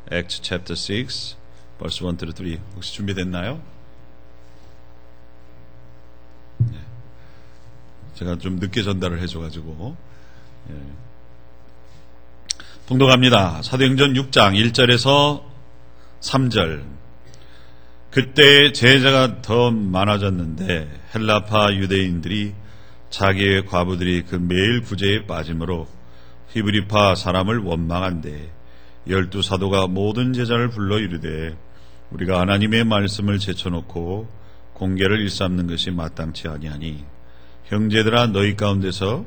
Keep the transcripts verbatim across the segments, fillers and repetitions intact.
Acts chapter six, verse one through three. 혹시 준비됐나요? 네. 제가 좀 늦게 전달을 해줘가지고. 예. 봉독합니다. 사도행전 육 장 일 절에서 삼 절. 그때 제자가 더 많아졌는데 헬라파 유대인들이 자기의 과부들이 그 매일 구제에 빠짐으로 히브리파 사람을 원망한데 열두 사도가 모든 제자를 불러 이르되 우리가 하나님의 말씀을 제쳐놓고 공개를 일삼는 것이 마땅치 아니하니 형제들아 너희 가운데서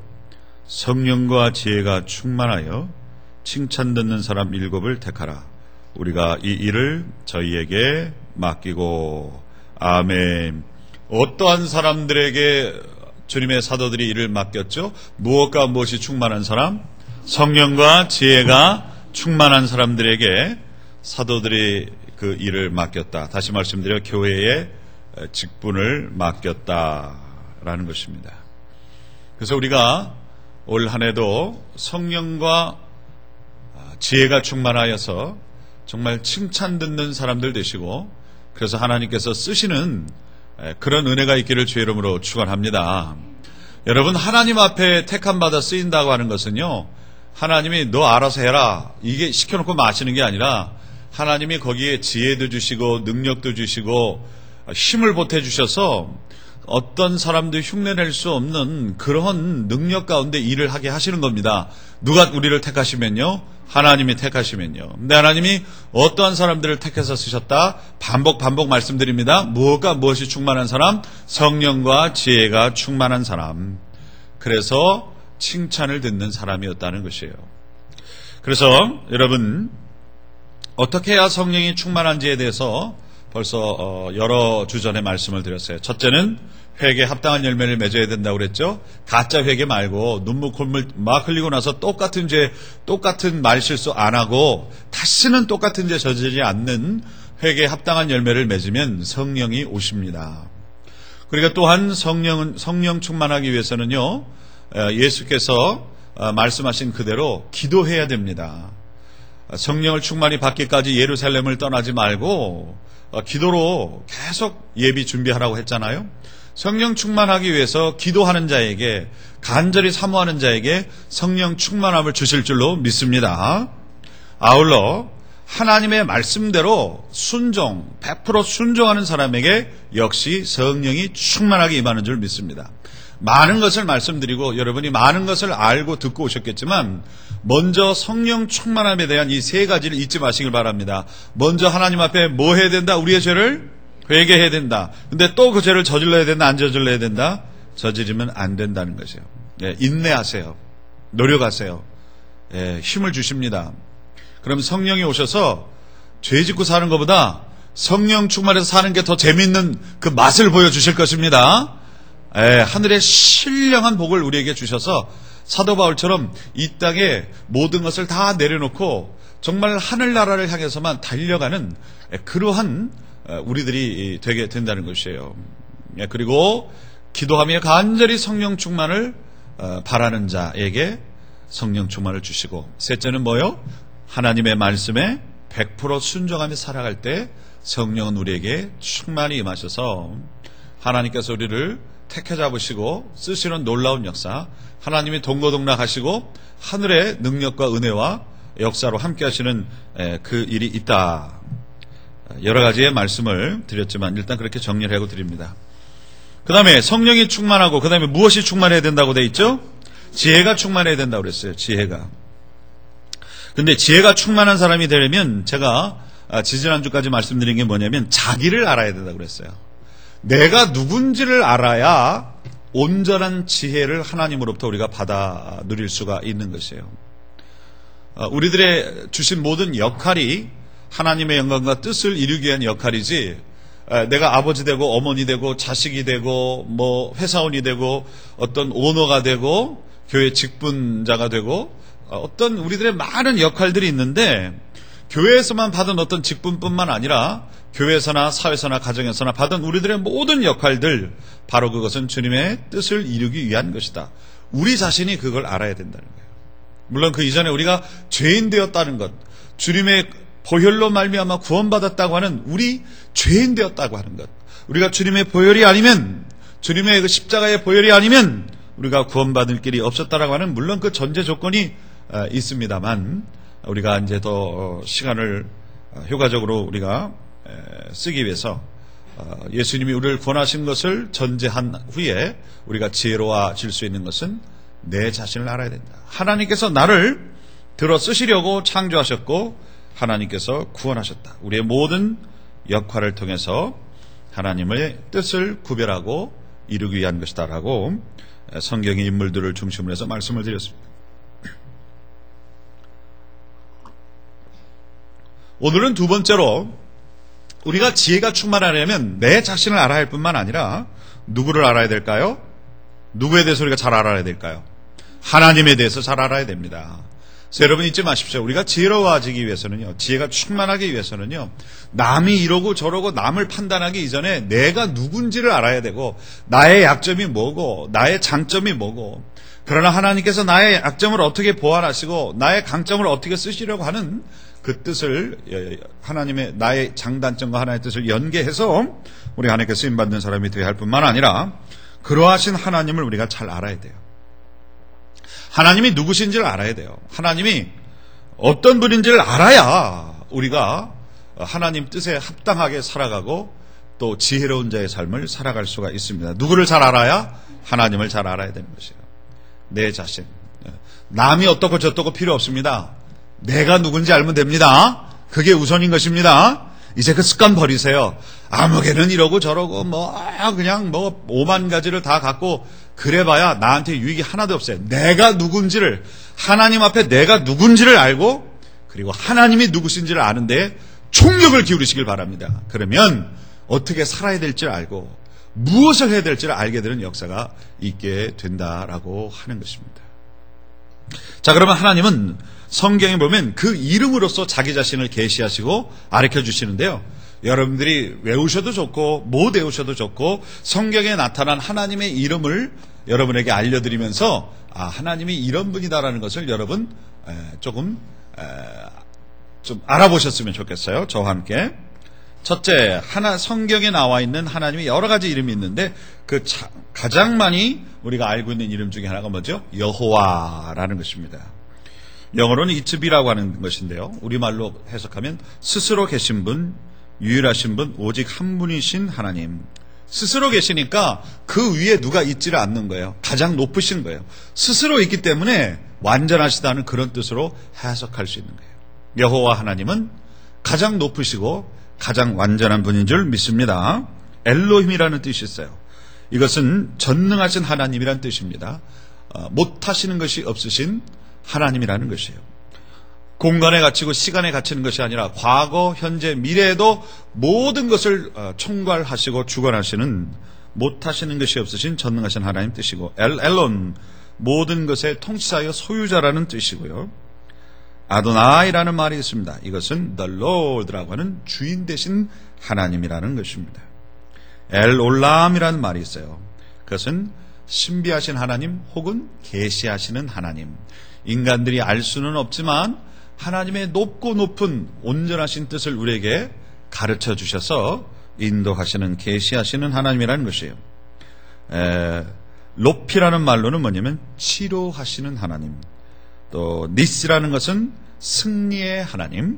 성령과 지혜가 충만하여 칭찬 듣는 사람 일곱을 택하라. 우리가 이 일을 저희에게 맡기고. 아멘. 어떠한 사람들에게 주님의 사도들이 일을 맡겼죠? 무엇과 무엇이 충만한 사람? 성령과 지혜가 충만한 사람들에게 사도들이 그 일을 맡겼다. 다시 말씀드려 교회의 직분을 맡겼다라는 것입니다. 그래서 우리가 올 한 해도 성령과 지혜가 충만하여서 정말 칭찬 듣는 사람들 되시고, 그래서 하나님께서 쓰시는 그런 은혜가 있기를 주의 이름으로 축원합니다. 여러분, 하나님 앞에 택함받아 쓰인다고 하는 것은요, 하나님이 너 알아서 해라 이게 시켜놓고 마시는 게 아니라 하나님이 거기에 지혜도 주시고 능력도 주시고 힘을 보태주셔서 어떤 사람도 흉내낼 수 없는 그런 능력 가운데 일을 하게 하시는 겁니다. 누가 우리를 택하시면요? 하나님이 택하시면요. 근데 하나님이 어떠한 사람들을 택해서 쓰셨다? 반복 반복 말씀드립니다. 무엇과 무엇이 충만한 사람? 성령과 지혜가 충만한 사람. 그래서 칭찬을 듣는 사람이었다는 것이에요. 그래서 여러분, 어떻게 해야 성령이 충만한지에 대해서 벌써 여러 주 전에 말씀을 드렸어요. 첫째는 회개에 합당한 열매를 맺어야 된다고 그랬죠. 가짜 회개 말고 눈물 콧물 막 흘리고 나서 똑같은 죄, 똑같은 말 실수 안 하고 다시는 똑같은 죄 저지르지 않는 회개에 합당한 열매를 맺으면 성령이 오십니다. 그리고 또한 성령은 성령 충만하기 위해서는요, 예수께서 말씀하신 그대로 기도해야 됩니다. 성령을 충만히 받기까지 예루살렘을 떠나지 말고 기도로 계속 예비 준비하라고 했잖아요. 성령 충만하기 위해서 기도하는 자에게, 간절히 사모하는 자에게 성령 충만함을 주실 줄로 믿습니다. 아울러 하나님의 말씀대로 순종, 백 퍼센트 순종하는 사람에게 역시 성령이 충만하게 임하는 줄 믿습니다. 많은 것을 말씀드리고 여러분이 많은 것을 알고 듣고 오셨겠지만 먼저 성령 충만함에 대한 이 세 가지를 잊지 마시길 바랍니다. 먼저 하나님 앞에 뭐 해야 된다? 우리의 죄를 회개해야 된다. 근데 또 그 죄를 저질러야 된다? 안 저질러야 된다? 저지르면 안 된다는 것이에요. 예, 인내하세요. 노력하세요. 예, 힘을 주십니다. 그럼 성령이 오셔서 죄 짓고 사는 것보다 성령 충만해서 사는 게 더 재미있는 그 맛을 보여주실 것입니다. 예, 하늘의 신령한 복을 우리에게 주셔서 사도 바울처럼 이 땅에 모든 것을 다 내려놓고 정말 하늘나라를 향해서만 달려가는 그러한 우리들이 되게 된다는 것이에요. 예, 그리고 기도하며 간절히 성령 충만을 바라는 자에게 성령 충만을 주시고, 셋째는 뭐요? 하나님의 말씀에 백 퍼센트 순종하며 살아갈 때 성령은 우리에게 충만히 임하셔서 하나님께서 우리를 택해 잡으시고 쓰시는 놀라운 역사, 하나님이 동고동락하시고 하늘의 능력과 은혜와 역사로 함께 하시는 그 일이 있다. 여러 가지의 말씀을 드렸지만 일단 그렇게 정리를 하고 드립니다. 그 다음에 성령이 충만하고 그 다음에 무엇이 충만해야 된다고 돼 있죠? 지혜가 충만해야 된다고 그랬어요. 지혜가. 근데 지혜가 충만한 사람이 되려면 제가 지지난주까지 말씀드린 게 뭐냐면 자기를 알아야 된다고 그랬어요. 내가 누군지를 알아야 온전한 지혜를 하나님으로부터 우리가 받아 누릴 수가 있는 것이에요. 우리들의 주신 모든 역할이 하나님의 영광과 뜻을 이루기 위한 역할이지, 내가 아버지 되고 어머니 되고 자식이 되고 뭐 회사원이 되고 어떤 오너가 되고 교회 직분자가 되고 어떤 우리들의 많은 역할들이 있는데, 교회에서만 받은 어떤 직분뿐만 아니라 교회에서나 사회에서나 가정에서나 받은 우리들의 모든 역할들, 바로 그것은 주님의 뜻을 이루기 위한 것이다. 우리 자신이 그걸 알아야 된다는 거예요. 물론 그 이전에 우리가 죄인 되었다는 것, 주님의 보혈로 말미암아 구원받았다고 하는 우리 죄인 되었다고 하는 것. 우리가 주님의 보혈이 아니면, 주님의 그 십자가의 보혈이 아니면 우리가 구원받을 길이 없었다라고 하는, 물론 그 전제 조건이 있습니다만, 우리가 이제 더 시간을 효과적으로 우리가 쓰기 위해서 예수님이 우리를 구원하신 것을 전제한 후에 우리가 지혜로워질 수 있는 것은 내 자신을 알아야 된다. 하나님께서 나를 들어 쓰시려고 창조하셨고 하나님께서 구원하셨다. 우리의 모든 역할을 통해서 하나님의 뜻을 구별하고 이루기 위한 것이다라고 성경의 인물들을 중심으로 해서 말씀을 드렸습니다. 오늘은 두 번째로, 우리가 지혜가 충만하려면 내 자신을 알아야 할 뿐만 아니라 누구를 알아야 될까요? 누구에 대해서 우리가 잘 알아야 될까요? 하나님에 대해서 잘 알아야 됩니다. 그래서 여러분 잊지 마십시오. 우리가 지혜로워지기 위해서는요, 지혜가 충만하기 위해서는요, 남이 이러고 저러고 남을 판단하기 이전에 내가 누군지를 알아야 되고, 나의 약점이 뭐고 나의 장점이 뭐고, 그러나 하나님께서 나의 약점을 어떻게 보완하시고 나의 강점을 어떻게 쓰시려고 하는 그 뜻을, 하나님의 나의 장단점과 하나의 뜻을 연계해서 우리가 하나님께 쓰임받는 사람이 되어야 할 뿐만 아니라 그러하신 하나님을 우리가 잘 알아야 돼요. 하나님이 누구신지를 알아야 돼요. 하나님이 어떤 분인지를 알아야 우리가 하나님 뜻에 합당하게 살아가고 또 지혜로운 자의 삶을 살아갈 수가 있습니다. 누구를 잘 알아야? 하나님을 잘 알아야 되는 것이에요. 내 자신. 남이 어떻고 저떻고 필요 없습니다. 내가 누군지 알면 됩니다. 그게 우선인 것입니다. 이제 그 습관 버리세요. 아무개는 이러고 저러고 뭐 그냥 뭐 오만 가지를 다 갖고 그래봐야 나한테 유익이 하나도 없어요. 내가 누군지를, 하나님 앞에 내가 누군지를 알고 그리고 하나님이 누구신지를 아는데 총력을 기울이시길 바랍니다. 그러면 어떻게 살아야 될지를 알고 무엇을 해야 될지를 알게 되는 역사가 있게 된다라고 하는 것입니다. 자, 그러면 하나님은 성경에 보면 그 이름으로써 자기 자신을 계시하시고 가르쳐 주시는데요. 여러분들이 외우셔도 좋고 못 외우셔도 좋고 성경에 나타난 하나님의 이름을 여러분에게 알려드리면서 아, 하나님이 이런 분이다라는 것을 여러분 조금 좀 알아보셨으면 좋겠어요. 저와 함께. 첫째, 하나 성경에 나와 있는 하나님의 여러 가지 이름이 있는데 그 자, 가장 많이 우리가 알고 있는 이름 중에 하나가 뭐죠? 여호와라는 것입니다. 영어로는 이츠비라고 하는 것인데요. 우리말로 해석하면 스스로 계신 분, 유일하신 분, 오직 한 분이신 하나님. 스스로 계시니까 그 위에 누가 있지를 않는 거예요. 가장 높으신 거예요. 스스로 있기 때문에 완전하시다는 그런 뜻으로 해석할 수 있는 거예요. 여호와 하나님은 가장 높으시고 가장 완전한 분인 줄 믿습니다. 엘로힘이라는 뜻이 있어요. 이것은 전능하신 하나님이라는 뜻입니다. 어, 못하시는 것이 없으신 하나님이라는 것이에요. 공간에 갇히고 시간에 갇히는 것이 아니라 과거, 현재, 미래에도 모든 것을 총괄하시고 주관하시는, 못하시는 것이 없으신 전능하신 하나님 뜻이고, 엘, 엘론, 모든 것의 통치자여 소유자라는 뜻이고요. 아도나이라는 말이 있습니다. 이것은 The Lord라고 하는 주인 되신 하나님이라는 것입니다. 엘올람이라는 말이 있어요. 그것은 신비하신 하나님 혹은 계시하시는 하나님. 인간들이 알 수는 없지만 하나님의 높고 높은 온전하신 뜻을 우리에게 가르쳐 주셔서 인도하시는, 계시하시는 하나님이라는 것이에요. 에, 로피라는 말로는 뭐냐면 치료하시는 하나님. 또 니스라는 것은 승리의 하나님.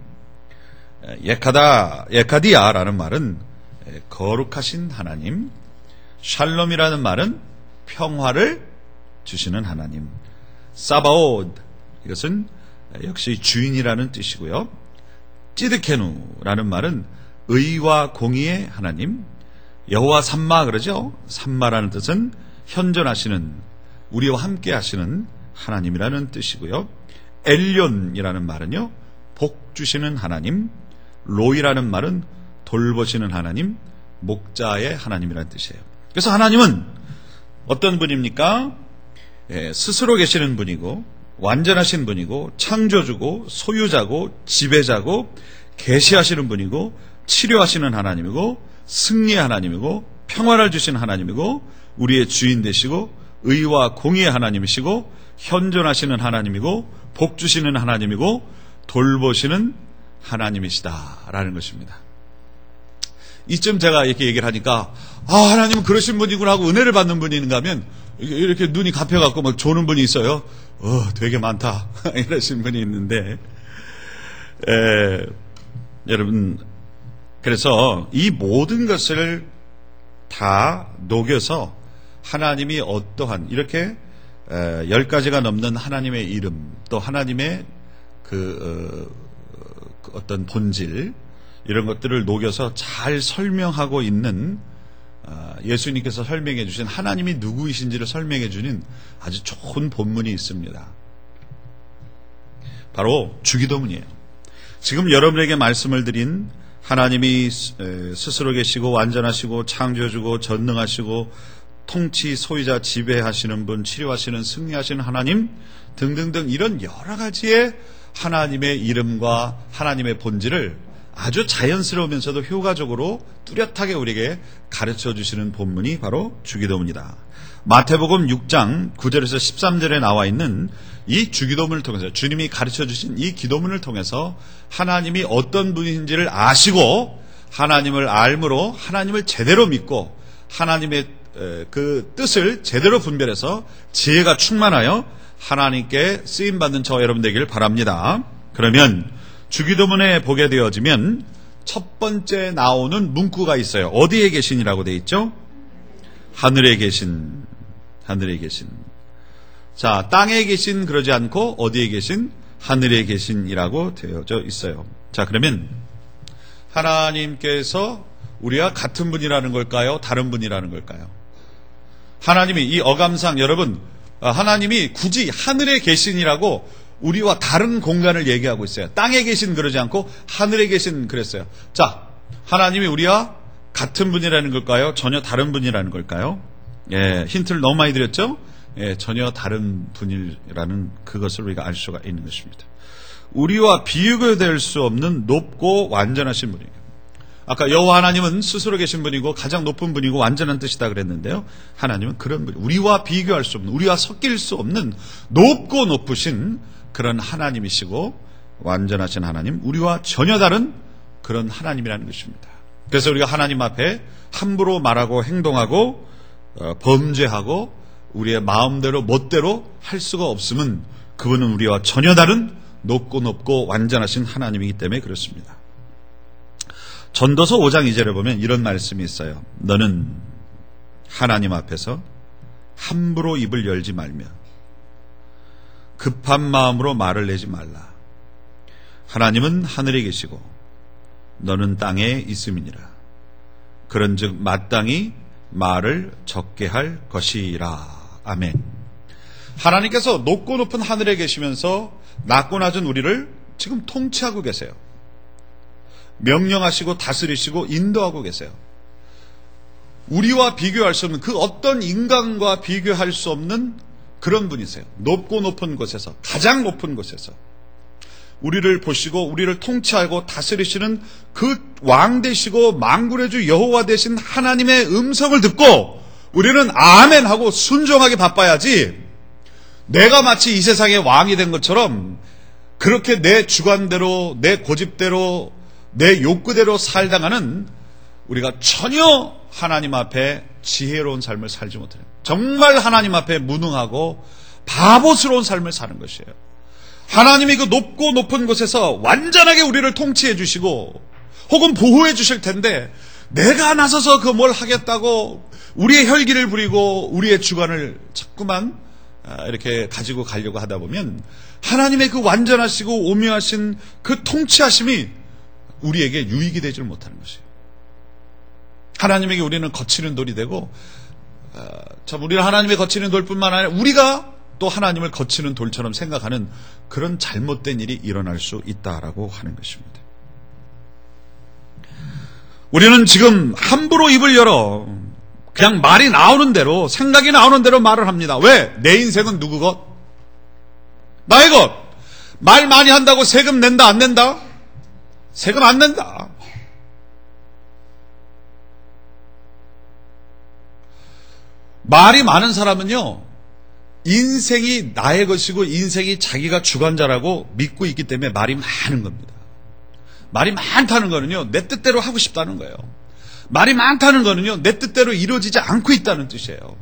예카다, 예카디아라는 말은 거룩하신 하나님. 샬롬이라는 말은 평화를 주시는 하나님. 사바옷, 이것은 역시 주인이라는 뜻이고요. 찌드케누라는 말은 의와 공의의 하나님. 여호와 삼마 그러죠. 삼마라는 뜻은 현존하시는, 우리와 함께 하시는 하나님이라는 뜻이고요. 엘륜이라는 말은요, 복 주시는 하나님. 로이라는 말은 돌보시는 하나님, 목자의 하나님이라는 뜻이에요. 그래서 하나님은 어떤 분입니까? 예, 스스로 계시는 분이고 완전하신 분이고 창조주고 소유자고 지배자고 계시하시는 분이고 치료하시는 하나님이고 승리의 하나님이고 평화를 주시는 하나님이고 우리의 주인 되시고 의와 공의의 하나님이시고 현존하시는 하나님이고 복 주시는 하나님이고 돌보시는 하나님이시다라는 것입니다. 이쯤 제가 이렇게 얘기를 하니까 아, 하나님은 그러신 분이구나 하고 은혜를 받는 분인가 하면 이렇게 눈이 감혀갖고 막 조는 분이 있어요. 어, 되게 많다 이러신 분이 있는데 에, 여러분, 그래서 이 모든 것을 다 녹여서 하나님이 어떠한 이렇게 에, 열 가지가 넘는 하나님의 이름, 또 하나님의 그, 어, 그 어떤 본질, 이런 것들을 녹여서 잘 설명하고 있는 어, 예수님께서 설명해 주신 하나님이 누구이신지를 설명해 주는 아주 좋은 본문이 있습니다. 바로 주기도문이에요. 지금 여러분에게 말씀을 드린 하나님이 스스로 계시고 완전하시고 창조주고 전능하시고 통치 소유자 지배하시는 분, 치료하시는 승리하시는 하나님 등등등 이런 여러 가지의 하나님의 이름과 하나님의 본질을 아주 자연스러우면서도 효과적으로 뚜렷하게 우리에게 가르쳐 주시는 본문이 바로 주기도문이다. 마태복음 육 장 구 절에서 십삼 절에 나와 있는 이 주기도문을 통해서 주님이 가르쳐 주신 이 기도문을 통해서 하나님이 어떤 분인지를 아시고 하나님을 알므로 하나님을 제대로 믿고 하나님의 그 뜻을 제대로 분별해서 지혜가 충만하여 하나님께 쓰임받는 저와 여러분 되기를 바랍니다. 그러면 주기도문에 보게 되어지면 첫 번째 나오는 문구가 있어요. 어디에 계신이라고 되어 있죠? 하늘에 계신, 하늘에 계신. 자, 땅에 계신 그러지 않고 어디에 계신? 하늘에 계신이라고 되어져 있어요. 자, 그러면 하나님께서 우리와 같은 분이라는 걸까요? 다른 분이라는 걸까요? 하나님이 이 어감상 여러분, 하나님이 굳이 하늘에 계신이라고 우리와 다른 공간을 얘기하고 있어요. 땅에 계신 그러지 않고 하늘에 계신 그랬어요. 자, 하나님이 우리와 같은 분이라는 걸까요? 전혀 다른 분이라는 걸까요? 예, 힌트를 너무 많이 드렸죠? 예, 전혀 다른 분이라는 그것을 우리가 알 수가 있는 것입니다. 우리와 비교될 수 없는 높고 완전하신 분이에요. 아까 여호와 하나님은 스스로 계신 분이고 가장 높은 분이고 완전한 뜻이다 그랬는데요. 하나님은 그런 분, 우리와 비교할 수 없는, 우리와 섞일 수 없는 높고 높으신 그런 하나님이시고 완전하신 하나님, 우리와 전혀 다른 그런 하나님이라는 것입니다. 그래서 우리가 하나님 앞에 함부로 말하고 행동하고 어, 범죄하고 우리의 마음대로 멋대로 할 수가 없음은 그분은 우리와 전혀 다른 높고 높고 완전하신 하나님이기 때문에 그렇습니다. 전도서 오 장 이 절에 보면 이런 말씀이 있어요. 너는 하나님 앞에서 함부로 입을 열지 말며 급한 마음으로 말을 내지 말라. 하나님은 하늘에 계시고 너는 땅에 있음이니라. 그런즉 마땅히 말을 적게 할 것이라. 아멘. 하나님께서 높고 높은 하늘에 계시면서 낮고 낮은 우리를 지금 통치하고 계세요. 명령하시고 다스리시고 인도하고 계세요. 우리와 비교할 수 없는 그 어떤 인간과 비교할 수 없는 그런 분이세요. 높고 높은 곳에서, 가장 높은 곳에서 우리를 보시고 우리를 통치하고 다스리시는 그 왕 되시고 만군의 주 여호와 되신 하나님의 음성을 듣고 우리는 아멘 하고 순종하게 바빠야지, 내가 마치 이 세상의 왕이 된 것처럼 그렇게 내 주관대로 내 고집대로 내 욕구대로 살다가는 우리가 전혀 하나님 앞에 지혜로운 삶을 살지 못해요. 정말 하나님 앞에 무능하고 바보스러운 삶을 사는 것이에요. 하나님이 그 높고 높은 곳에서 완전하게 우리를 통치해 주시고 혹은 보호해 주실 텐데 내가 나서서 그 뭘 하겠다고 우리의 혈기를 부리고 우리의 주관을 자꾸만 이렇게 가지고 가려고 하다 보면 하나님의 그 완전하시고 오묘하신 그 통치하심이 우리에게 유익이 되지 못하는 것이에요. 하나님에게 우리는 거치는 돌이 되고 어, 참 우리는 하나님의 거치는 돌뿐만 아니라 우리가 또 하나님을 거치는 돌처럼 생각하는 그런 잘못된 일이 일어날 수 있다라고 하는 것입니다. 우리는 지금 함부로 입을 열어 그냥 말이 나오는 대로 생각이 나오는 대로 말을 합니다. 왜? 내 인생은 누구 것? 나의 것. 말 많이 한다고 세금 낸다 안 낸다? 세금 안 낸다. 말이 많은 사람은요, 인생이 나의 것이고 인생이 자기가 주관자라고 믿고 있기 때문에 말이 많은 겁니다. 말이 많다는 거는요, 내 뜻대로 하고 싶다는 거예요. 말이 많다는 거는요, 내 뜻대로 이루어지지 않고 있다는 뜻이에요.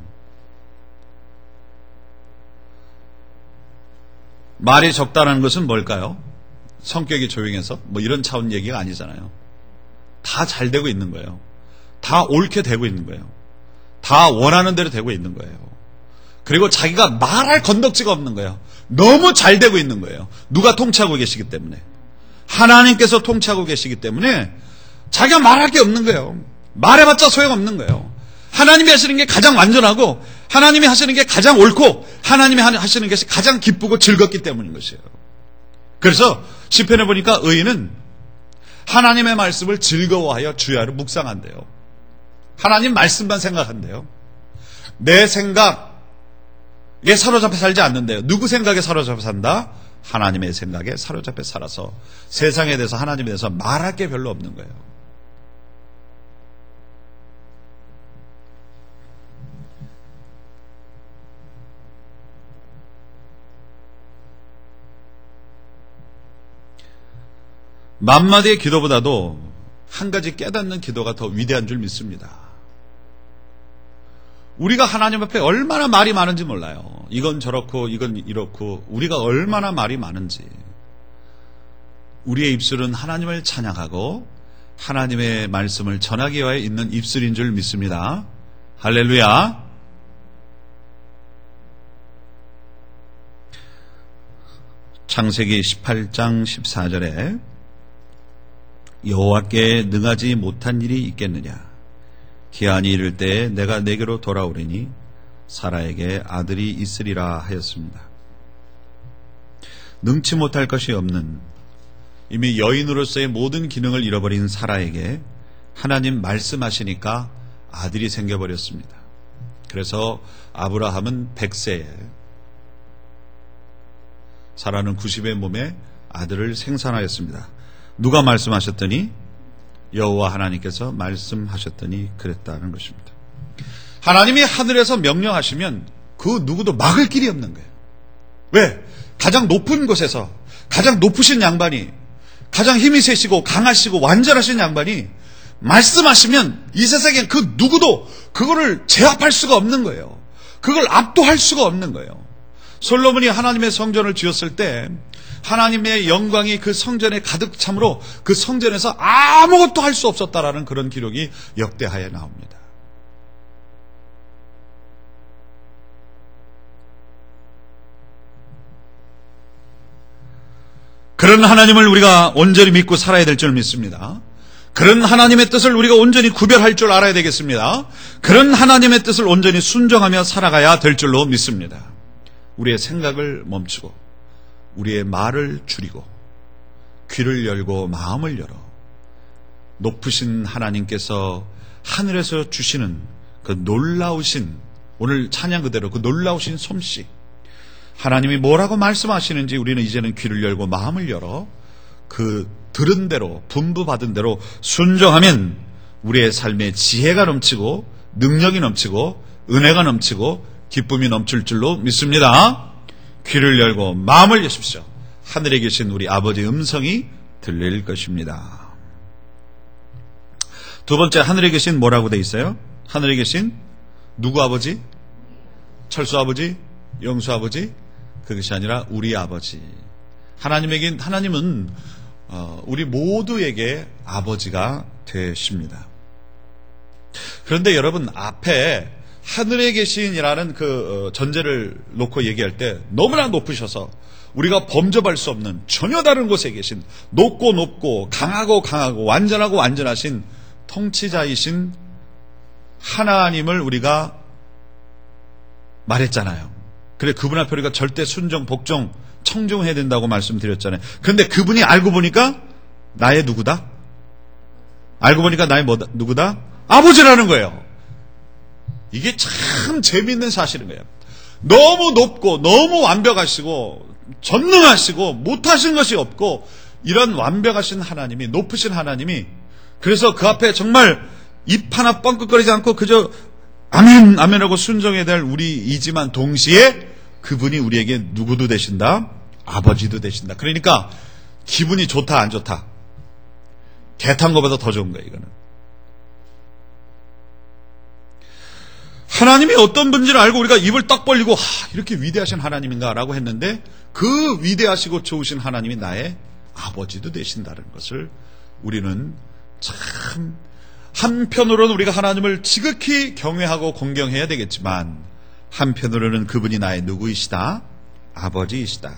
말이 적다는 것은 뭘까요? 성격이 조용해서 뭐 이런 차원 얘기가 아니잖아요. 다 잘 되고 있는 거예요. 다 옳게 되고 있는 거예요. 다 원하는 대로 되고 있는 거예요. 그리고 자기가 말할 건덕지가 없는 거예요. 너무 잘 되고 있는 거예요. 누가 통치하고 계시기 때문에. 하나님께서 통치하고 계시기 때문에 자기가 말할 게 없는 거예요. 말해봤자 소용없는 거예요. 하나님이 하시는 게 가장 완전하고 하나님이 하시는 게 가장 옳고 하나님이 하시는 것이 가장 기쁘고 즐겁기 때문인 것이에요. 그래서 시편에 보니까 의인은 하나님의 말씀을 즐거워하여 주야로 묵상한대요. 하나님 말씀만 생각한대요. 내 생각에 사로잡혀 살지 않는데요. 누구 생각에 사로잡혀 산다? 하나님의 생각에 사로잡혀 살아서 세상에 대해서 하나님에 대해서 말할 게 별로 없는 거예요. 만마디의 기도보다도 한 가지 깨닫는 기도가 더 위대한 줄 믿습니다. 우리가 하나님 앞에 얼마나 말이 많은지 몰라요. 이건 저렇고 이건 이렇고 우리가 얼마나 말이 많은지. 우리의 입술은 하나님을 찬양하고 하나님의 말씀을 전하기 위하여 있는 입술인 줄 믿습니다. 할렐루야. 창세기 십팔 장 십사 절에 여호와께 능하지 못한 일이 있겠느냐. 기한이 이를 때에 내가 내게로 돌아오리니 사라에게 아들이 있으리라 하였습니다. 능치 못할 것이 없는 이미 여인으로서의 모든 기능을 잃어버린 사라에게 하나님 말씀하시니까 아들이 생겨버렸습니다. 그래서 아브라함은 백 세에 사라는 구십의 몸에 아들을 생산하였습니다. 누가 말씀하셨더니 여호와 하나님께서 말씀하셨더니 그랬다는 것입니다. 하나님이 하늘에서 명령하시면 그 누구도 막을 길이 없는 거예요. 왜? 가장 높은 곳에서 가장 높으신 양반이 가장 힘이 세시고 강하시고 완전하신 양반이 말씀하시면 이 세상에 그 누구도 그거를 제압할 수가 없는 거예요. 그걸 압도할 수가 없는 거예요. 솔로몬이 하나님의 성전을 지었을 때 하나님의 영광이 그 성전에 가득 참으로 그 성전에서 아무것도 할 수 없었다라는 그런 기록이 역대하에 나옵니다. 그런 하나님을 우리가 온전히 믿고 살아야 될 줄 믿습니다. 그런 하나님의 뜻을 우리가 온전히 구별할 줄 알아야 되겠습니다. 그런 하나님의 뜻을 온전히 순종하며 살아가야 될 줄로 믿습니다. 우리의 생각을 멈추고 우리의 말을 줄이고 귀를 열고 마음을 열어 높으신 하나님께서 하늘에서 주시는 그 놀라우신, 오늘 찬양 그대로 그 놀라우신 솜씨, 하나님이 뭐라고 말씀하시는지 우리는 이제는 귀를 열고 마음을 열어 그 들은 대로 분부받은 대로 순종하면 우리의 삶에 지혜가 넘치고 능력이 넘치고 은혜가 넘치고 기쁨이 넘칠 줄로 믿습니다. 귀를 열고 마음을 여십시오. 하늘에 계신 우리 아버지의 음성이 들릴 것입니다. 두 번째, 하늘에 계신 뭐라고 돼 있어요? 하늘에 계신 누구 아버지? 철수 아버지? 영수 아버지? 그것이 아니라 우리 아버지. 하나님에겐, 하나님은 우리 모두에게 아버지가 되십니다. 그런데 여러분, 앞에 하늘에 계신이라는 그 전제를 놓고 얘기할 때 너무나 높으셔서 우리가 범접할 수 없는 전혀 다른 곳에 계신 높고 높고 강하고 강하고 완전하고 완전하신 통치자이신 하나님을 우리가 말했잖아요. 그래, 그분 앞에 우리가 절대 순종, 복종, 청종해야 된다고 말씀드렸잖아요. 그런데 그분이 알고 보니까 나의 누구다? 알고 보니까 나의 뭐다? 누구다? 아버지라는 거예요. 이게 참 재미있는 사실인 거예요. 너무 높고 너무 완벽하시고 전능하시고 못하신 것이 없고 이런 완벽하신 하나님이, 높으신 하나님이, 그래서 그 앞에 정말 입 하나 뻥끗거리지 않고 그저 아멘 아멘하고 순종해야 될 우리이지만 동시에 그분이 우리에게 누구도 되신다? 아버지도 되신다. 그러니까 기분이 좋다 안 좋다? 개 탄 것보다 더 좋은 거예요, 이거는. 하나님이 어떤 분인지를 알고 우리가 입을 딱 벌리고 하, 이렇게 위대하신 하나님인가 라고 했는데 그 위대하시고 좋으신 하나님이 나의 아버지도 되신다는 것을 우리는 참 한편으로는 우리가 하나님을 지극히 경외하고 공경해야 되겠지만 한편으로는 그분이 나의 누구이시다? 아버지이시다.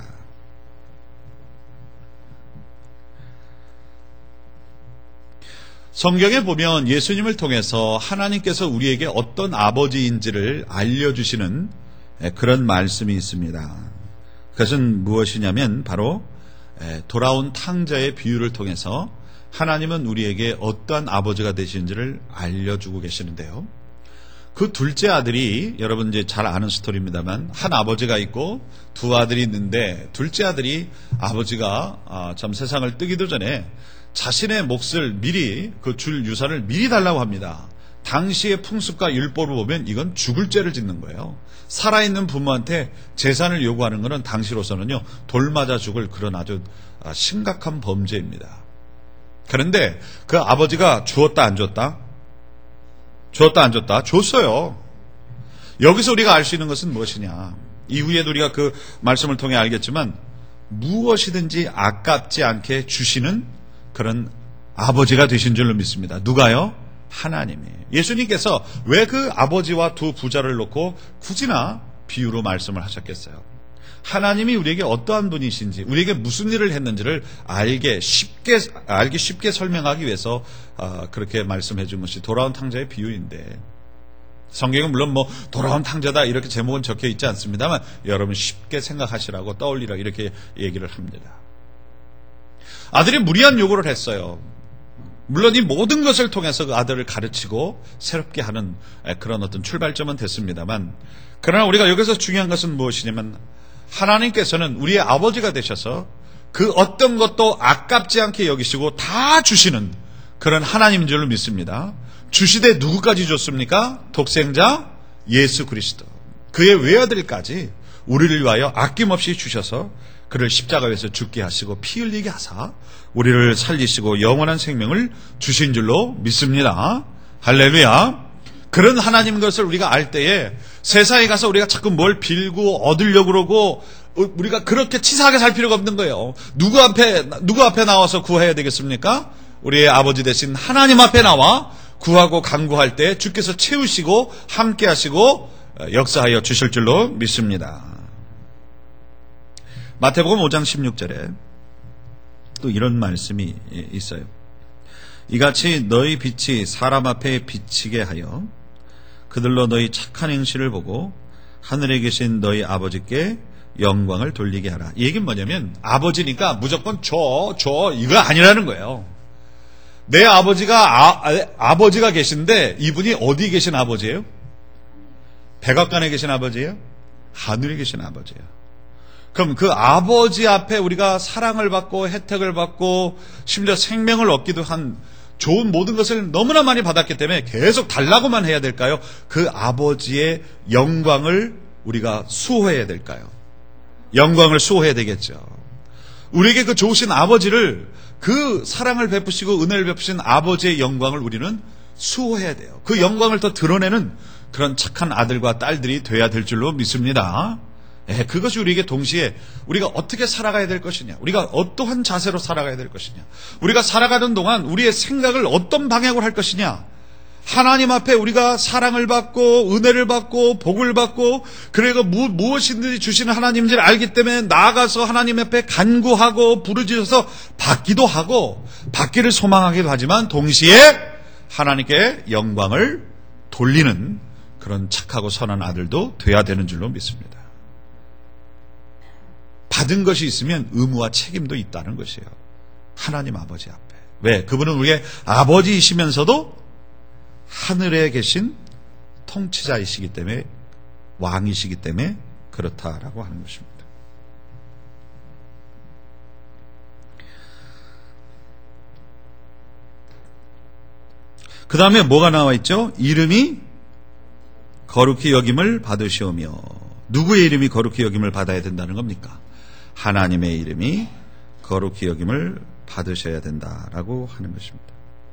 성경에 보면 예수님을 통해서 하나님께서 우리에게 어떤 아버지인지를 알려주시는 그런 말씀이 있습니다. 그것은 무엇이냐면 바로 돌아온 탕자의 비유를 통해서 하나님은 우리에게 어떠한 아버지가 되시는지를 알려주고 계시는데요. 그 둘째 아들이 여러분 이제 잘 아는 스토리입니다만 한 아버지가 있고 두 아들이 있는데 둘째 아들이 아버지가 참 세상을 뜨기도 전에 자신의 몫을 미리 그 줄 유산을 미리 달라고 합니다. 당시의 풍습과 율법을 보면 이건 죽을 죄를 짓는 거예요. 살아있는 부모한테 재산을 요구하는 것은 당시로서는요 돌 맞아 죽을 그런 아주 심각한 범죄입니다. 그런데 그 아버지가 주었다 안 줬다? 줬다 안 줬다? 줬어요. 여기서 우리가 알 수 있는 것은 무엇이냐? 이후에도 우리가 그 말씀을 통해 알겠지만 무엇이든지 아깝지 않게 주시는 그런 아버지가 되신 줄로 믿습니다. 누가요? 하나님이. 예수님께서 왜 그 아버지와 두 부자를 놓고 굳이나 비유로 말씀을 하셨겠어요? 하나님이 우리에게 어떠한 분이신지, 우리에게 무슨 일을 했는지를 알게 쉽게 알기 쉽게 설명하기 위해서 어, 그렇게 말씀해 준 것이 돌아온 탕자의 비유인데, 성경은 물론 뭐 돌아온 탕자다 이렇게 제목은 적혀 있지 않습니다만 여러분 쉽게 생각하시라고 떠올리라 이렇게 얘기를 합니다. 아들이 무리한 요구를 했어요. 물론 이 모든 것을 통해서 그 아들을 가르치고 새롭게 하는 그런 어떤 출발점은 됐습니다만, 그러나 우리가 여기서 중요한 것은 무엇이냐면 하나님께서는 우리의 아버지가 되셔서 그 어떤 것도 아깝지 않게 여기시고 다 주시는 그런 하나님인 줄로 믿습니다. 주시되 누구까지 줬습니까? 독생자 예수 그리스도, 그의 외아들까지 우리를 위하여 아낌없이 주셔서 그를 십자가에서 죽게 하시고 피 흘리게 하사 우리를 살리시고 영원한 생명을 주신 줄로 믿습니다. 할렐루야. 그런 하나님 것을 우리가 알 때에 세상에 가서 우리가 자꾸 뭘 빌고 얻으려고 그러고 우리가 그렇게 치사하게 살 필요가 없는 거예요. 누구 앞에 누구 앞에 나와서 구해야 되겠습니까? 우리의 아버지 되신 하나님 앞에 나와 구하고 간구할 때 주께서 채우시고 함께 하시고 역사하여 주실 줄로 믿습니다. 마태복음 오 장 십육 절에 또 이런 말씀이 있어요. 이같이 너희 빛이 사람 앞에 비치게 하여 그들로 너희 착한 행실을 보고 하늘에 계신 너희 아버지께 영광을 돌리게 하라. 이 얘기는 뭐냐면 아버지니까 무조건 줘, 줘 이거 아니라는 거예요. 내 아버지가 아, 아버지가 계신데 이분이 어디 계신 아버지예요? 백악관에 계신 아버지예요? 하늘에 계신 아버지예요. 그럼 그 아버지 앞에 우리가 사랑을 받고 혜택을 받고 심지어 생명을 얻기도 한 좋은 모든 것을 너무나 많이 받았기 때문에 계속 달라고만 해야 될까요? 그 아버지의 영광을 우리가 수호해야 될까요? 영광을 수호해야 되겠죠. 우리에게 그 좋으신 아버지를, 그 사랑을 베푸시고 은혜를 베푸신 아버지의 영광을 우리는 수호해야 돼요. 그 영광을 더 드러내는 그런 착한 아들과 딸들이 돼야 될 줄로 믿습니다. 예, 그것이 우리에게 동시에 우리가 어떻게 살아가야 될 것이냐, 우리가 어떠한 자세로 살아가야 될 것이냐, 우리가 살아가는 동안 우리의 생각을 어떤 방향으로 할 것이냐, 하나님 앞에 우리가 사랑을 받고 은혜를 받고 복을 받고 그리고 무, 무엇이든지 주시는 하나님인지를 알기 때문에 나아가서 하나님 앞에 간구하고 부르짖어서 받기도 하고 받기를 소망하기도 하지만 동시에 하나님께 영광을 돌리는 그런 착하고 선한 아들도 돼야 되는 줄로 믿습니다. 받은 것이 있으면 의무와 책임도 있다는 것이에요. 하나님 아버지 앞에. 왜? 그분은 우리의 아버지이시면서도 하늘에 계신 통치자이시기 때문에, 왕이시기 때문에 그렇다라고 하는 것입니다. 그 다음에 뭐가 나와 있죠? 이름이 거룩히 여김을 받으시오며. 누구의 이름이 거룩히 여김을 받아야 된다는 겁니까? 하나님의 이름이 거룩히 여김을 받으셔야 된다라고 하는 것입니다.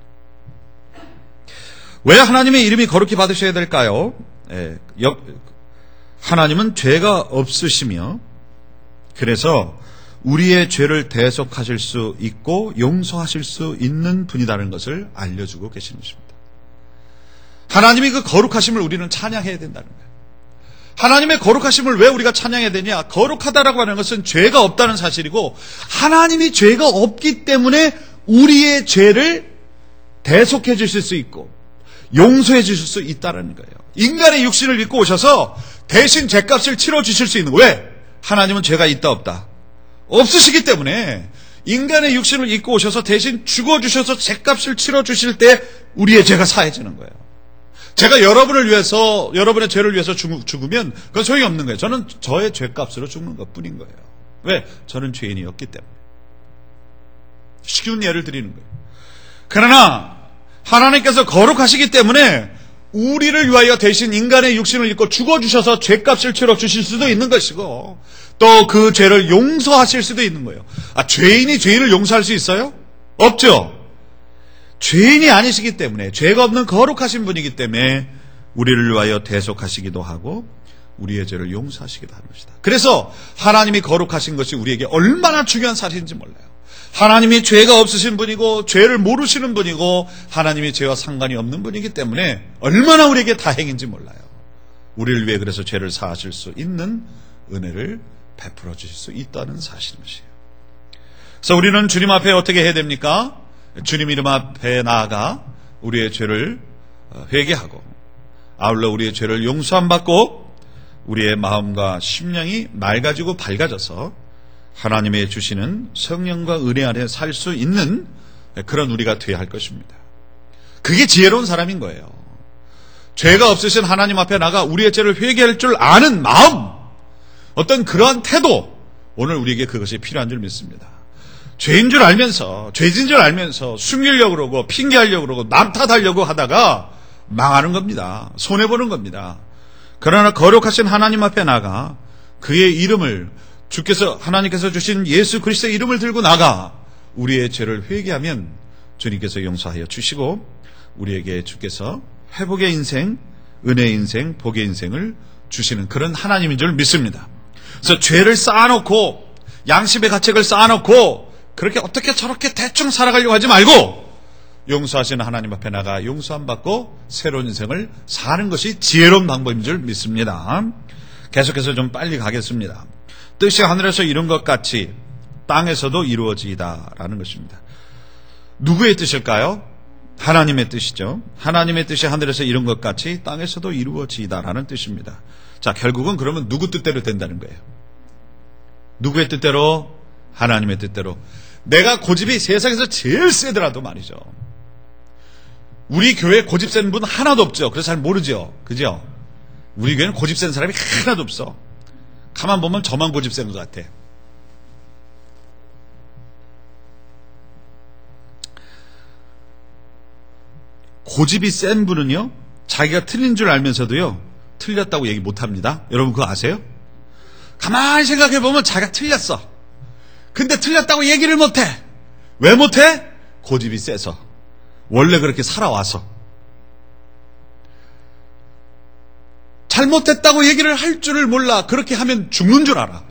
왜 하나님의 이름이 거룩히 받으셔야 될까요? 예, 하나님은 죄가 없으시며 그래서 우리의 죄를 대속하실 수 있고 용서하실 수 있는 분이라는 것을 알려주고 계시는 것입니다. 하나님이 그 거룩하심을 우리는 찬양해야 된다는 거예요. 하나님의 거룩하심을 왜 우리가 찬양해야 되냐? 거룩하다라고 하는 것은 죄가 없다는 사실이고 하나님이 죄가 없기 때문에 우리의 죄를 대속해 주실 수 있고 용서해 주실 수 있다는 거예요. 인간의 육신을 입고 오셔서 대신 죄값을 치러 주실 수 있는 거예요. 왜? 하나님은 죄가 있다 없다? 없으시기 때문에 인간의 육신을 입고 오셔서 대신 죽어주셔서 죄값을 치러주실 때 우리의 죄가 사해지는 거예요. 제가 여러분을 위해서 여러분의 죄를 위해서 죽으면 그건 소용이 없는 거예요. 저는 저의 죄값으로 죽는 것뿐인 거예요. 왜? 저는 죄인이었기 때문에. 쉬운 예를 드리는 거예요. 그러나 하나님께서 거룩하시기 때문에 우리를 위하여 대신 인간의 육신을 입고 죽어주셔서 죄값을 치러주실 수도 있는 것이고 또 그 죄를 용서하실 수도 있는 거예요. 아, 죄인이 죄인을 용서할 수 있어요? 없죠. 죄인이 아니시기 때문에 죄가 없는 거룩하신 분이기 때문에 우리를 위하여 대속하시기도 하고 우리의 죄를 용서하시기도 하는 것이다. 그래서 하나님이 거룩하신 것이 우리에게 얼마나 중요한 사실인지 몰라요. 하나님이 죄가 없으신 분이고 죄를 모르시는 분이고 하나님이 죄와 상관이 없는 분이기 때문에 얼마나 우리에게 다행인지 몰라요. 우리를 위해 그래서 죄를 사하실 수 있는 은혜를 베풀어 주실 수 있다는 사실이에요. 그래서 우리는 주님 앞에 어떻게 해야 됩니까? 주님 이름 앞에 나아가 우리의 죄를 회개하고 아울러 우리의 죄를 용서함 받고 우리의 마음과 심령이 맑아지고 밝아져서 하나님의 주시는 성령과 은혜 안에 살 수 있는 그런 우리가 되어야 할 것입니다. 그게 지혜로운 사람인 거예요. 죄가 없으신 하나님 앞에 나가 우리의 죄를 회개할 줄 아는 마음, 어떤 그러한 태도, 오늘 우리에게 그것이 필요한 줄 믿습니다. 죄인 줄 알면서, 죄진 줄 알면서 숨기려고 그러고 핑계하려고 그러고 남 탓하려고 하다가 망하는 겁니다. 손해보는 겁니다. 그러나 거룩하신 하나님 앞에 나가 그의 이름을 주께서 하나님께서 주신 예수 그리스도의 이름을 들고 나가 우리의 죄를 회개하면 주님께서 용서하여 주시고 우리에게 주께서 회복의 인생, 은혜의 인생, 복의 인생을 주시는 그런 하나님인 줄 믿습니다. 그래서 죄를 쌓아놓고 양심의 가책을 쌓아놓고 그렇게 어떻게 저렇게 대충 살아가려고 하지 말고 용서하시는 하나님 앞에 나가 용서함 받고 새로운 인생을 사는 것이 지혜로운 방법인 줄 믿습니다. 계속해서 좀 빨리 가겠습니다. 뜻이 하늘에서 이룬 것 같이 땅에서도 이루어지이다라는 것입니다. 누구의 뜻일까요? 하나님의 뜻이죠. 하나님의 뜻이 하늘에서 이룬 것 같이 땅에서도 이루어지이다라는 뜻입니다. 자, 결국은 그러면 누구 뜻대로 된다는 거예요? 누구의 뜻대로? 하나님의 뜻대로. 내가 고집이 세상에서 제일 세더라도 말이죠. 우리 교회에 고집 센 분 하나도 없죠. 그래서 잘 모르죠. 그죠? 우리 교회는 고집 센 사람이 하나도 없어. 가만 보면 저만 고집 센 것 같아. 고집이 센 분은요, 자기가 틀린 줄 알면서도요, 틀렸다고 얘기 못 합니다. 여러분 그거 아세요? 가만히 생각해 보면 자기가 틀렸어. 근데 틀렸다고 얘기를 못 해. 왜 못 해? 고집이 세서. 원래 그렇게 살아와서. 잘못했다고 얘기를 할 줄을 몰라. 그렇게 하면 죽는 줄 알아.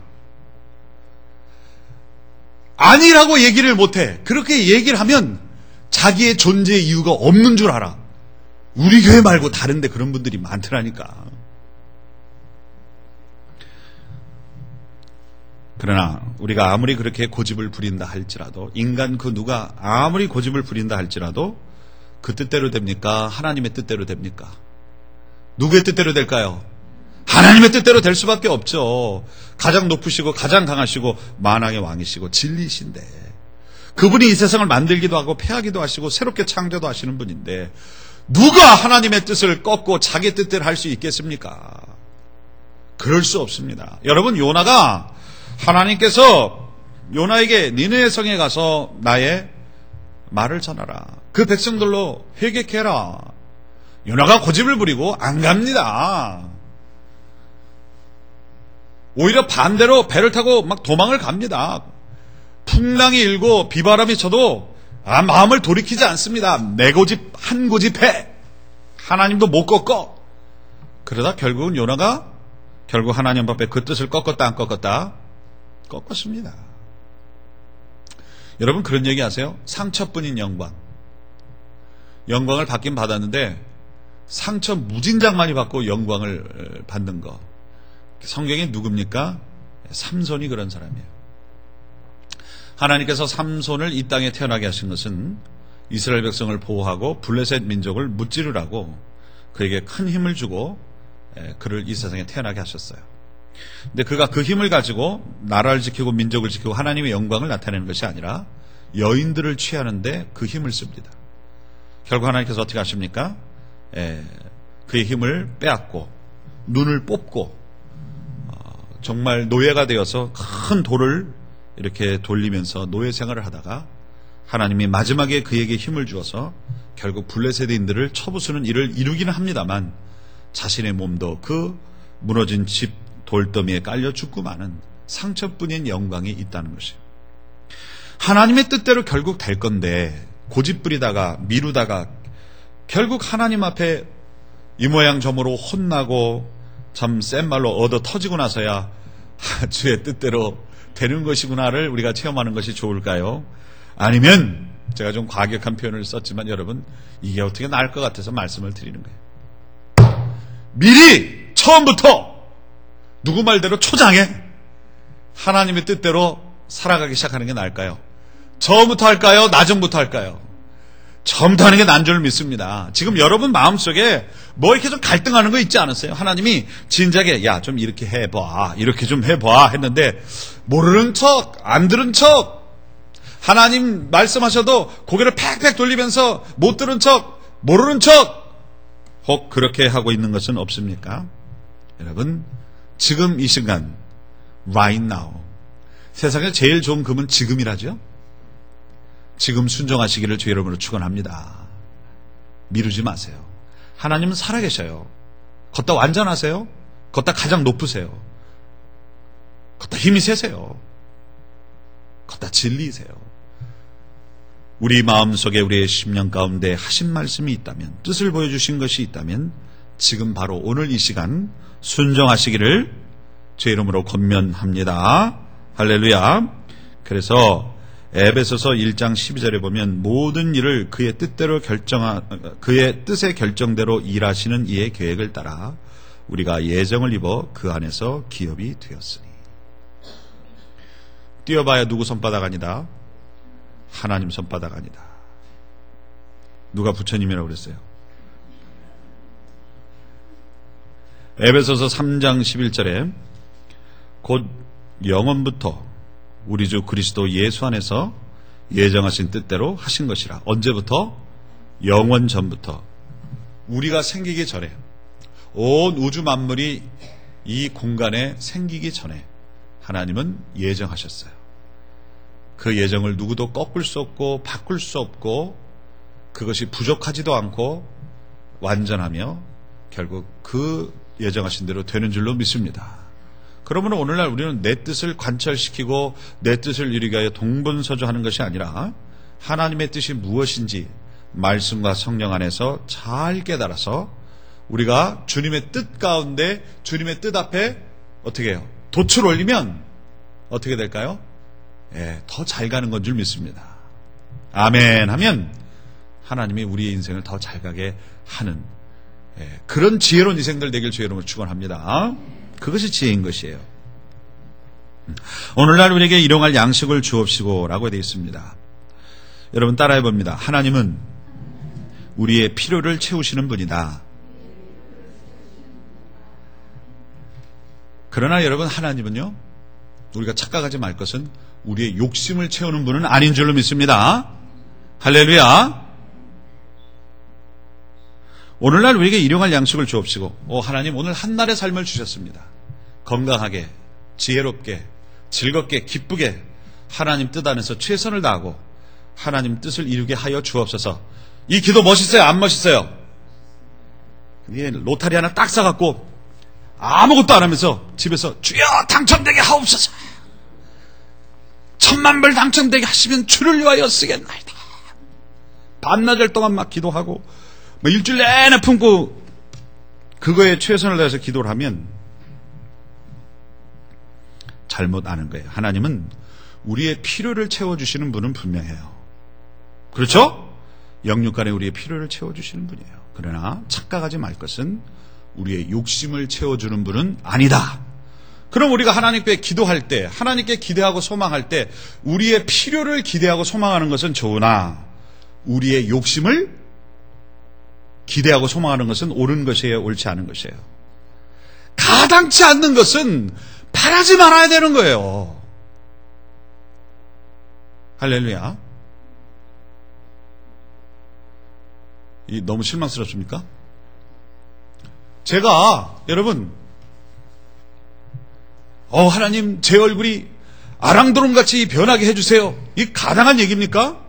아니라고 얘기를 못해. 그렇게 얘기를 하면 자기의 존재의 이유가 없는 줄 알아. 우리 교회 말고 다른데 그런 분들이 많더라니까. 그러나 우리가 아무리 그렇게 고집을 부린다 할지라도, 인간 그 누가 아무리 고집을 부린다 할지라도 그 뜻대로 됩니까? 하나님의 뜻대로 됩니까? 누구의 뜻대로 될까요? 하나님의 뜻대로 될 수밖에 없죠. 가장 높으시고 가장 강하시고 만왕의 왕이시고 진리이신데, 그분이 이 세상을 만들기도 하고 폐하기도 하시고 새롭게 창조도 하시는 분인데 누가 하나님의 뜻을 꺾고 자기 뜻대로 할 수 있겠습니까? 그럴 수 없습니다. 여러분, 요나가 하나님께서 요나에게 니느웨 성에 가서 나의 말을 전하라, 그 백성들로 회개케 해라. 요나가 고집을 부리고 안 갑니다. 오히려 반대로 배를 타고 막 도망을 갑니다. 풍랑이 일고 비바람이 쳐도 아, 마음을 돌이키지 않습니다. 내 고집 한 고집해. 하나님도 못 꺾어. 그러다 결국은 요나가 결국 하나님 앞에 그 뜻을 꺾었다 안 꺾었다? 꺾었습니다. 여러분 그런 얘기 아세요? 상처뿐인 영광. 영광을 받긴 받았는데 상처 무진장 많이 받고 영광을 받는 거. 성경에 누굽니까? 삼손이 그런 사람이에요. 하나님께서 삼손을 이 땅에 태어나게 하신 것은 이스라엘 백성을 보호하고 블레셋 민족을 무찌르라고 그에게 큰 힘을 주고 그를 이 세상에 태어나게 하셨어요. 근데 그가 그 힘을 가지고 나라를 지키고 민족을 지키고 하나님의 영광을 나타내는 것이 아니라 여인들을 취하는데 그 힘을 씁니다. 결국 하나님께서 어떻게 하십니까? 에, 그의 힘을 빼앗고 눈을 뽑고 어, 정말 노예가 되어서 큰 돌을 이렇게 돌리면서 노예 생활을 하다가 하나님이 마지막에 그에게 힘을 주어서 결국 블레셋인들을 쳐부수는 일을 이루기는 합니다만 자신의 몸도 그 무너진 집 돌더미에 깔려 죽고 마는 상처뿐인 영광이 있다는 것이에요. 하나님의 뜻대로 결국 될 건데 고집부리다가 미루다가 결국 하나님 앞에 이 모양 저모로 혼나고 참 센 말로 얻어 터지고 나서야 주의 뜻대로 되는 것이구나를 우리가 체험하는 것이 좋을까요? 아니면 제가 좀 과격한 표현을 썼지만 여러분 이게 어떻게 나을 것 같아서 말씀을 드리는 거예요. 미리 처음부터 누구 말대로 초장해 하나님의 뜻대로 살아가기 시작하는 게 나을까요? 처음부터 할까요? 나중부터 할까요? 처음부터 하는 게 난 줄 믿습니다. 지금 여러분 마음속에 뭐 이렇게 좀 갈등하는 거 있지 않았어요? 하나님이 진작에 야 좀 이렇게 해봐 이렇게 좀 해봐 했는데 모르는 척 안 들은 척 하나님 말씀하셔도 고개를 팩팩 돌리면서 못 들은 척 모르는 척 혹 그렇게 하고 있는 것은 없습니까? 여러분 지금 이 순간 right now 세상에 제일 좋은 금은 지금이라죠. 지금 순종하시기를 주의 이름으로 축원합니다. 미루지 마세요. 하나님은 살아계셔요. 걷다 완전하세요. 걷다 가장 높으세요. 걷다 힘이 세세요. 걷다 진리이세요. 우리 마음속에 우리의 심령 가운데 하신 말씀이 있다면 뜻을 보여주신 것이 있다면 지금 바로 오늘 이 시간 순종하시기를 주의 이름으로 권면합니다. 할렐루야. 그래서 에베소서 일 장 십이 절에 보면 모든 일을 그의 뜻대로 결정하 그의 뜻의 결정대로 일하시는 이의 계획을 따라 우리가 예정을 입어 그 안에서 기업이 되었으니. 뛰어봐야 누구 손바닥 아니다. 하나님 손바닥 아니다. 누가 부처님이라고 그랬어요? 에베소서 삼 장 십일 절에 곧 영원부터 우리 주 그리스도 예수 안에서 예정하신 뜻대로 하신 것이라. 언제부터? 영원 전부터. 우리가 생기기 전에 온 우주 만물이 이 공간에 생기기 전에 하나님은 예정하셨어요. 그 예정을 누구도 꺾을 수 없고 바꿀 수 없고 그것이 부족하지도 않고 완전하며 결국 그 예정하신 대로 되는 줄로 믿습니다. 그러면 오늘날 우리는 내 뜻을 관철시키고 내 뜻을 이루기 위하여 동분서주하는 것이 아니라 하나님의 뜻이 무엇인지 말씀과 성령 안에서 잘 깨달아서 우리가 주님의 뜻 가운데 주님의 뜻 앞에 어떻게 해요? 돛을 올리면 어떻게 될까요? 예, 더 잘 가는 건 줄 믿습니다. 아멘 하면 하나님이 우리의 인생을 더 잘 가게 하는 예, 그런 지혜로운 인생들 되길 주의 이름으로 축원합니다. 그것이 지혜인 것이에요. 오늘날 우리에게 일용할 양식을 주옵시고 라고 되어 있습니다. 여러분 따라해 봅니다. 하나님은 우리의 필요를 채우시는 분이다. 그러나 여러분 하나님은요, 우리가 착각하지 말 것은 우리의 욕심을 채우는 분은 아닌 줄로 믿습니다. 할렐루야. 오늘날 우리에게 일용할 양식을 주옵시고, 오 하나님 오늘 한날의 삶을 주셨습니다. 건강하게, 지혜롭게, 즐겁게, 기쁘게 하나님 뜻 안에서 최선을 다하고 하나님 뜻을 이루게 하여 주옵소서. 이 기도 멋있어요? 안 멋있어요? 로타리 하나 딱 사갖고 아무것도 안 하면서 집에서 주여 당첨되게 하옵소서. 천만 불 당첨되게 하시면 주를 위하여 쓰겠나이다. 반나절 동안 막 기도하고 뭐 일주일 내내 품고 그거에 최선을 다해서 기도를 하면 잘못 아는 거예요. 하나님은 우리의 필요를 채워주시는 분은 분명해요. 그렇죠? 영육간에 우리의 필요를 채워주시는 분이에요. 그러나 착각하지 말 것은 우리의 욕심을 채워주는 분은 아니다. 그럼 우리가 하나님께 기도할 때, 하나님께 기대하고 소망할 때 우리의 필요를 기대하고 소망하는 것은 좋으나 우리의 욕심을 기대하고 소망하는 것은 옳은 것이에요, 옳지 않은 것이에요? 가당치 않는 것은 바라지 말아야 되는 거예요. 할렐루야. 이 너무 실망스럽습니까? 제가 여러분 어 하나님 제 얼굴이 아랑도론같이 변하게 해주세요, 이 가당한 얘기입니까?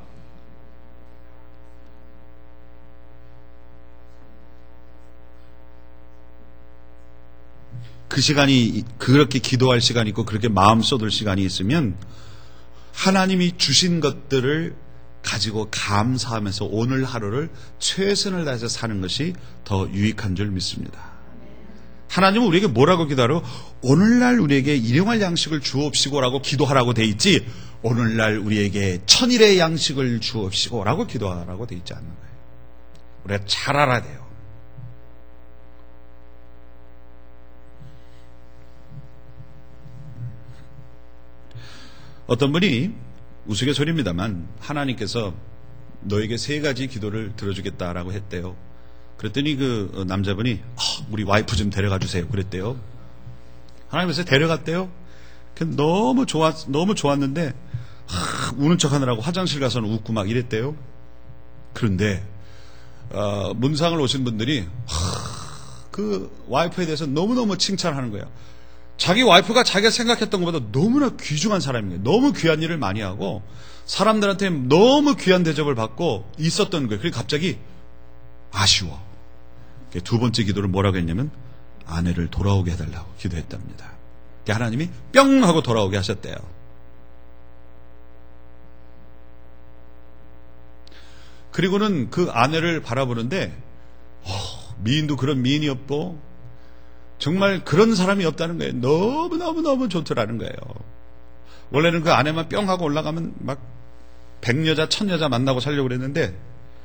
그 시간이 그렇게 기도할 시간이 있고 그렇게 마음 쏟을 시간이 있으면 하나님이 주신 것들을 가지고 감사하면서 오늘 하루를 최선을 다해서 사는 것이 더 유익한 줄 믿습니다. 하나님은 우리에게 뭐라고 기도하러? 오늘날 우리에게 일용할 양식을 주옵시고라고 기도하라고 돼 있지, 오늘날 우리에게 천일의 양식을 주옵시고라고 기도하라고 돼 있지 않는 거예요. 우리가 잘 알아야 돼요. 어떤 분이 우스갯소리입니다만 하나님께서 너에게 세 가지 기도를 들어주겠다라고 했대요. 그랬더니 그 남자분이 우리 와이프 좀 데려가 주세요 그랬대요. 하나님께서 데려갔대요. 너무 좋았 너무 좋았는데 하, 우는 척하느라고 화장실 가서는 웃고 막 이랬대요. 그런데 어, 문상을 오신 분들이 하, 그 와이프에 대해서 너무너무 칭찬하는 거예요. 자기 와이프가 자기가 생각했던 것보다 너무나 귀중한 사람이에요. 너무 귀한 일을 많이 하고 사람들한테 너무 귀한 대접을 받고 있었던 거예요. 그래서 갑자기 아쉬워. 두 번째 기도를 뭐라고 했냐면 아내를 돌아오게 해달라고 기도했답니다. 하나님이 뿅 하고 돌아오게 하셨대요. 그리고는 그 아내를 바라보는데 어, 미인도 그런 미인이 없고 정말 그런 사람이 없다는 거예요. 너무너무너무 좋더라는 거예요. 원래는 그 아내만 뿅 하고 올라가면 막 백여자 천여자 만나고 살려고 그랬는데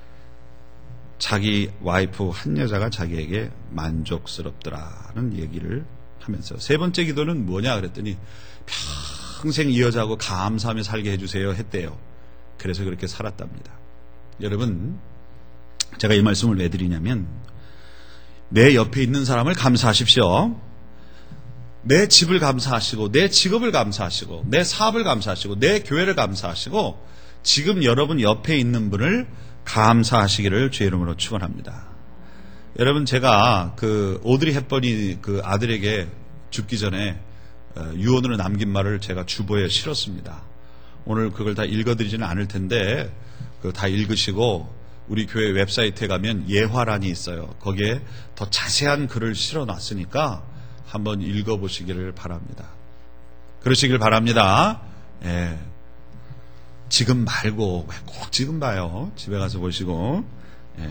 자기 와이프 한 여자가 자기에게 만족스럽더라는 얘기를 하면서 세 번째 기도는 뭐냐 그랬더니 평생 이 여자하고 감사하며 살게 해주세요 했대요. 그래서 그렇게 살았답니다. 여러분, 제가 이 말씀을 왜 드리냐면 내 옆에 있는 사람을 감사하십시오. 내 집을 감사하시고 내 직업을 감사하시고 내 사업을 감사하시고 내 교회를 감사하시고 지금 여러분 옆에 있는 분을 감사하시기를 주의 이름으로 축원합니다. 여러분, 제가 그 오드리 헵번이 그 아들에게 죽기 전에 유언으로 남긴 말을 제가 주보에 실었습니다. 오늘 그걸 다 읽어드리지는 않을 텐데 그 다 읽으시고 우리 교회 웹사이트에 가면 예화란이 있어요. 거기에 더 자세한 글을 실어놨으니까 한번 읽어보시기를 바랍니다. 그러시길 바랍니다. 예. 지금 말고 왜 꼭 지금 봐요. 집에 가서 보시고. 예.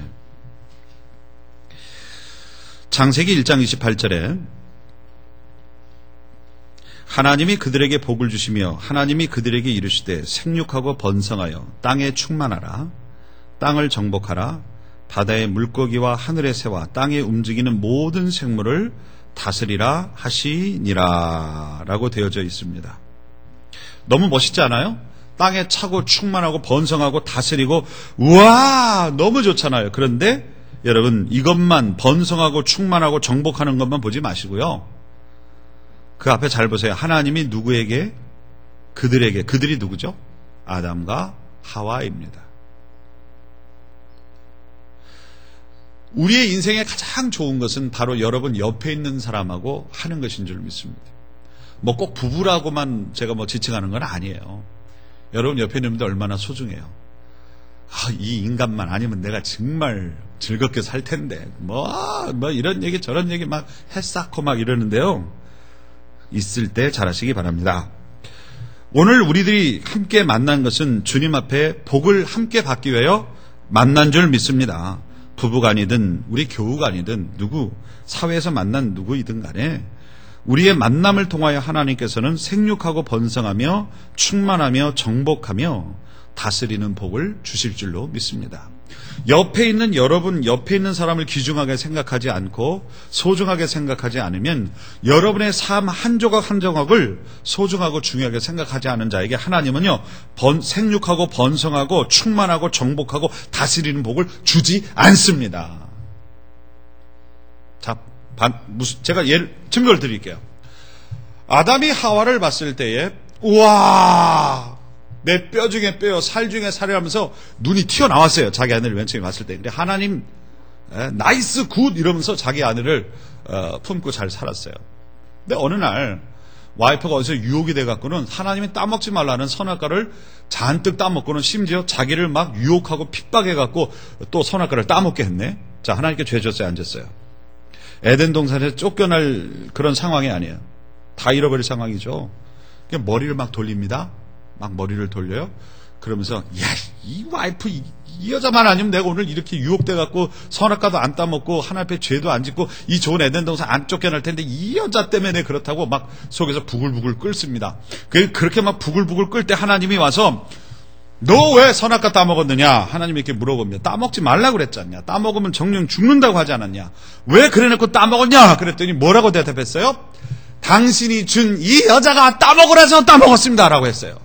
창세기 일 장 이십팔 절에 하나님이 그들에게 복을 주시며 하나님이 그들에게 이르시되 생육하고 번성하여 땅에 충만하라. 땅을 정복하라. 바다의 물고기와 하늘의 새와 땅에 움직이는 모든 생물을 다스리라 하시니라 라고 되어져 있습니다. 너무 멋있지 않아요? 땅에 차고 충만하고 번성하고 다스리고 우와 너무 좋잖아요. 그런데 여러분, 이것만 번성하고 충만하고 정복하는 것만 보지 마시고요. 그 앞에 잘 보세요. 하나님이 누구에게? 그들에게. 그들이 누구죠? 아담과 하와입니다. 우리의 인생에 가장 좋은 것은 바로 여러분 옆에 있는 사람하고 하는 것인 줄 믿습니다. 뭐 꼭 부부라고만 제가 뭐 지칭하는 건 아니에요. 여러분 옆에 있는 분들 얼마나 소중해요. 아, 이 인간만 아니면 내가 정말 즐겁게 살 텐데 뭐, 뭐 이런 얘기 저런 얘기 막 해쌓고 막 이러는데요. 있을 때 잘하시기 바랍니다. 오늘 우리들이 함께 만난 것은 주님 앞에 복을 함께 받기 위하여 만난 줄 믿습니다. 부부간이든 우리 교우간이든 누구 사회에서 만난 누구이든 간에 우리의 만남을 통하여 하나님께서는 생육하고 번성하며 충만하며 정복하며 다스리는 복을 주실 줄로 믿습니다. 옆에 있는 여러분, 옆에 있는 사람을 귀중하게 생각하지 않고 소중하게 생각하지 않으면 여러분의 삶 한 조각 한 조각을 소중하고 중요하게 생각하지 않은 자에게 하나님은요, 번, 생육하고 번성하고 충만하고 정복하고 다스리는 복을 주지 않습니다. 자, 반, 무슨, 제가 예를, 증거를 드릴게요. 아담이 하와를 봤을 때에, 우와! 내 뼈 중에 뼈요, 살 중에 살이 하면서 눈이 튀어나왔어요. 자기 아내를 맨 처음에 봤을 때. 근데 하나님, 에, 나이스, 굿! 이러면서 자기 아내를 어, 품고 잘 살았어요. 근데 어느 날, 와이프가 어디서 유혹이 돼갖고는 하나님이 따먹지 말라는 선악과를 잔뜩 따먹고는 심지어 자기를 막 유혹하고 핍박해갖고 또 선악과를 따먹게 했네. 자, 하나님께 죄 졌어요, 안 졌어요? 에덴 동산에서 쫓겨날 그런 상황이 아니에요. 다 잃어버릴 상황이죠. 그냥 머리를 막 돌립니다. 막 머리를 돌려요. 그러면서 야, 이 와이프 이, 이 여자만 아니면 내가 오늘 이렇게 유혹돼갖고 선악과도 안 따먹고 하나님 앞에 죄도 안 짓고 이 좋은 에덴 동산 안 쫓겨날 텐데 이 여자 때문에 그렇다고 막 속에서 부글부글 끓습니다. 그렇게 막 부글부글 끓 때 하나님이 와서 너 왜 선악과 따먹었느냐? 하나님이 이렇게 물어봅니다. 따먹지 말라고 그랬지 않냐? 따먹으면 정령 죽는다고 하지 않았냐? 왜 그래놓고 따먹었냐? 그랬더니 뭐라고 대답했어요? 당신이 준 이 여자가 따먹으라서 따먹었습니다 라고 했어요.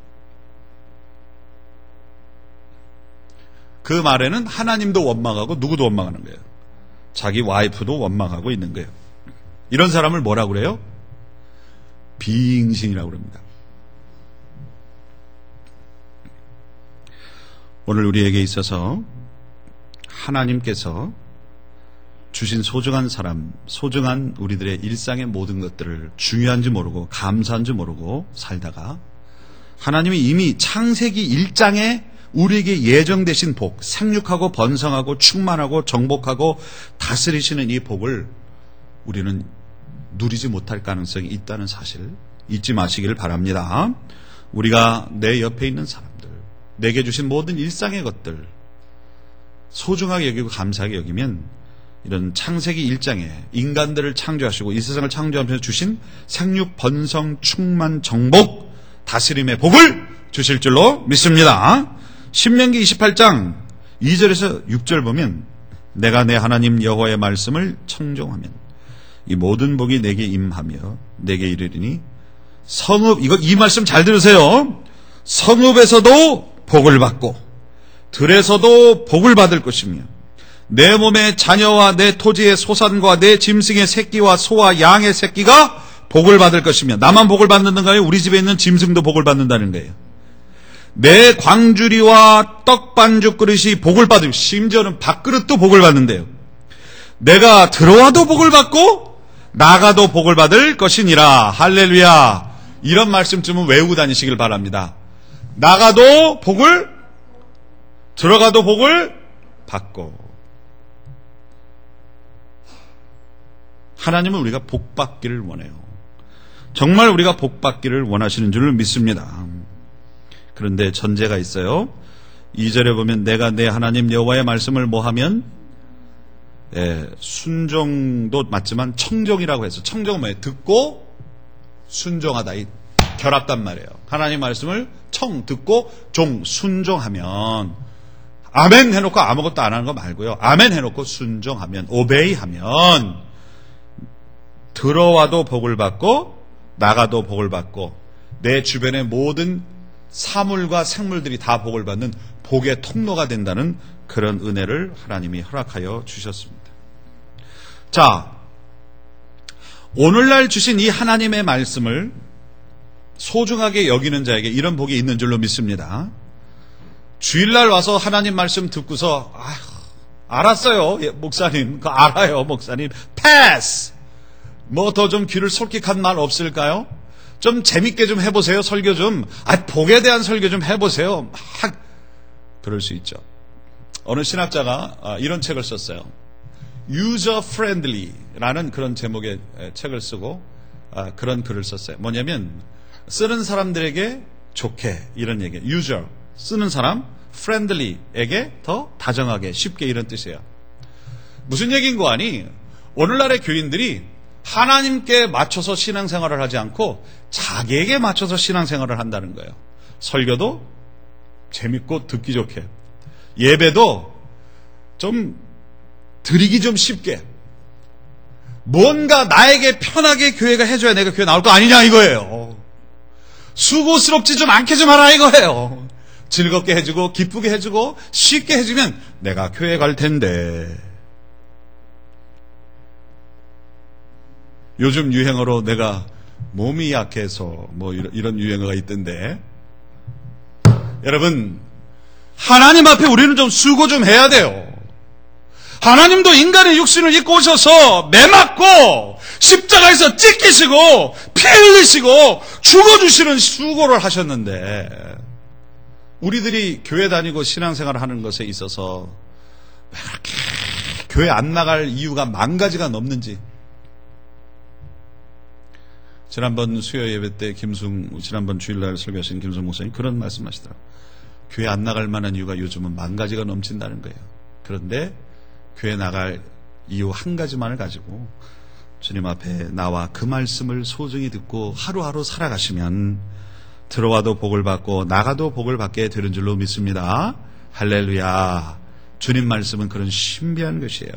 그 말에는 하나님도 원망하고 누구도 원망하는 거예요. 자기 와이프도 원망하고 있는 거예요. 이런 사람을 뭐라고 그래요? 빙신이라고 그럽니다. 오늘 우리에게 있어서 하나님께서 주신 소중한 사람, 소중한 우리들의 일상의 모든 것들을 중요한지 모르고 감사한지 모르고 살다가 하나님이 이미 창세기 일 장에 우리에게 예정되신 복, 생육하고 번성하고 충만하고 정복하고 다스리시는 이 복을 우리는 누리지 못할 가능성이 있다는 사실 잊지 마시기를 바랍니다. 우리가 내 옆에 있는 사람들, 내게 주신 모든 일상의 것들 소중하게 여기고 감사하게 여기면 이런 창세기 일 장에 인간들을 창조하시고 이 세상을 창조하면서 주신 생육, 번성, 충만, 정복, 다스림의 복을 주실 줄로 믿습니다. 신명기 이십팔 장 이 절에서 육 절 보면 내가 내 하나님 여호와의 말씀을 청종하면 이 모든 복이 내게 임하며 내게 이르리니 성읍, 이거 이 말씀 잘 들으세요. 성읍에서도 복을 받고 들에서도 복을 받을 것이며 내 몸의 자녀와 내 토지의 소산과 내 짐승의 새끼와 소와 양의 새끼가 복을 받을 것이며 나만 복을 받는다가요? 우리 집에 있는 짐승도 복을 받는다는 거예요. 내 광주리와 떡반죽 그릇이 복을 받으며 심지어는 밥그릇도 복을 받는데요. 내가 들어와도 복을 받고 나가도 복을 받을 것이니라. 할렐루야. 이런 말씀쯤은 외우고 다니시길 바랍니다. 나가도 복을, 들어가도 복을 받고. 하나님은 우리가 복 받기를 원해요. 정말 우리가 복 받기를 원하시는 줄을 믿습니다. 그런데 전제가 있어요. 이 절에 보면 내가 내 하나님 여호와의 말씀을 뭐하면 예, 순종도 맞지만 청종이라고 해서 청종은 뭐예요? 듣고 순종하다. 이 결합단 말이에요. 하나님 말씀을 청 듣고 종 순종하면 아멘 해놓고 아무것도 안 하는 거 말고요. 아멘 해놓고 순종하면 오베이하면 들어와도 복을 받고 나가도 복을 받고 내 주변의 모든 사물과 생물들이 다 복을 받는 복의 통로가 된다는 그런 은혜를 하나님이 허락하여 주셨습니다. 자, 오늘날 주신 이 하나님의 말씀을 소중하게 여기는 자에게 이런 복이 있는 줄로 믿습니다. 주일날 와서 하나님 말씀 듣고서 아휴, 알았어요. 예, 목사님. 그거 알아요. 목사님. 패스. 뭐 더 좀 귀를 솔깃한 말 없을까요? 좀 재밌게 좀 해보세요. 설교 좀. 아, 복에 대한 설교 좀 해보세요. 막 그럴 수 있죠. 어느 신학자가 이런 책을 썼어요. User Friendly라는 그런 제목의 책을 쓰고 그런 글을 썼어요. 뭐냐면 쓰는 사람들에게 좋게, 이런 얘기예요. user, 쓰는 사람, friendly에게 더 다정하게, 쉽게, 이런 뜻이에요. 무슨 얘기인 거 아니? 오늘날의 교인들이 하나님께 맞춰서 신앙생활을 하지 않고 자기에게 맞춰서 신앙생활을 한다는 거예요. 설교도 재밌고 듣기 좋게, 예배도 좀 드리기 좀 쉽게, 뭔가 나에게 편하게 교회가 해줘야 내가 교회 나올 거 아니냐 이거예요. 수고스럽지 좀 않게 좀 하라 이거예요. 즐겁게 해주고 기쁘게 해주고 쉽게 해주면 내가 교회 갈 텐데. 요즘 유행어로 내가 몸이 약해서 뭐 이런, 이런 유행어가 있던데, 여러분, 하나님 앞에 우리는 좀 수고 좀 해야 돼요. 하나님도 인간의 육신을 입고 오셔서 매 맞고 십자가에서 찢기시고 피 흘리시고 죽어주시는 수고를 하셨는데, 우리들이 교회 다니고 신앙생활을 하는 것에 있어서 왜 그렇게 교회 안 나갈 이유가 만 가지가 넘는지. 지난번 수요 예배 때 김승, 지난번 주일날 설교하신 김승 목사님 그런 말씀하시더라고요. 교회 안 나갈 만한 이유가 요즘은 만 가지가 넘친다는 거예요. 그런데 교회 나갈 이유 한 가지만을 가지고 주님 앞에 나와 그 말씀을 소중히 듣고 하루하루 살아가시면 들어와도 복을 받고 나가도 복을 받게 되는 줄로 믿습니다. 할렐루야. 주님 말씀은 그런 신비한 것이에요.